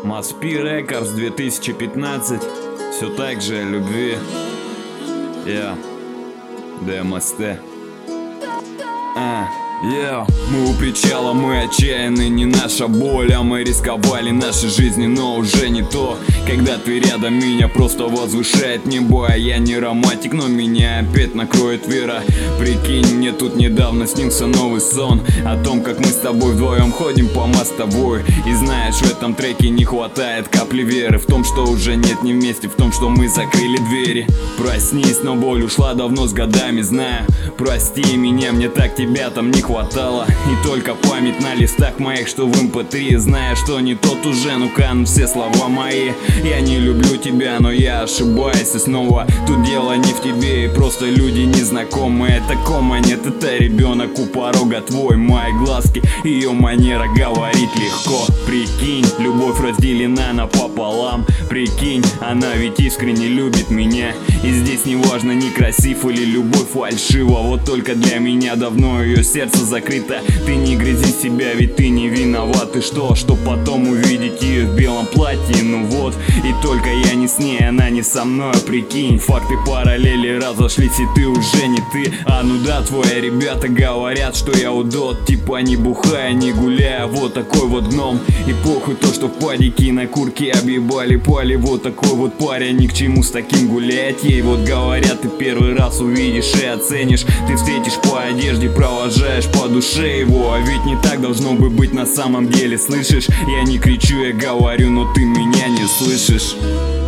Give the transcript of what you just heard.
Маспи Рекордс 2015. Все так же о любви. Я ДМСТ. Мы у причала, мы отчаянны, не наша боль. А мы рисковали нашей жизни, но уже не то. Когда ты рядом, меня просто возвышает небо. А я не романтик, но меня опять накроет вера. Прикинь, мне тут недавно снился новый сон о том, как мы с тобой вдвоем ходим по мостовой. И знаешь, в этом треке не хватает капли веры в том, что уже нет не вместе, в том, что мы закрыли двери. Проснись, но боль ушла давно с годами, знаю. Прости меня, мне так тебя там не хватало. И только память на листах моих, что в MP3. Зная, что не тот уже, ну канут все слова мои. Я не люблю тебя, но я ошибаюсь. И снова тут дело не в тебе, и просто люди незнакомые. Это кома, нет, это ребенок у порога твой. Мои глазки, ее манера говорить легко. Прикинь, любовь разделена напополам. Прикинь, она ведь искренне любит меня. И здесь не важно, не красив или любовь фальшива. Вот только для меня давно ее сердце закрыто. Ты не грызи себя, ведь ты не виноват. И что потом увидеть ее в белом платье? Ну вот, и только я не с ней, она не со мной. Прикинь, факты параллели разошлись, и ты уже не ты. Ну да, твои ребята говорят, что я удот. Типа не бухая, не гуляя, вот такой вот гном. И похуй то, что в падике на курке объебали пали. Вот такой вот парень, ни к чему с таким гулять. Ей вот говорят, ты первый раз увидишь и оценишь. Ты встретишь по одежде, провожаешь по душе его. А ведь не так должно бы быть на самом деле, слышишь? Я не кричу, я говорю, но ты меня не слышишь.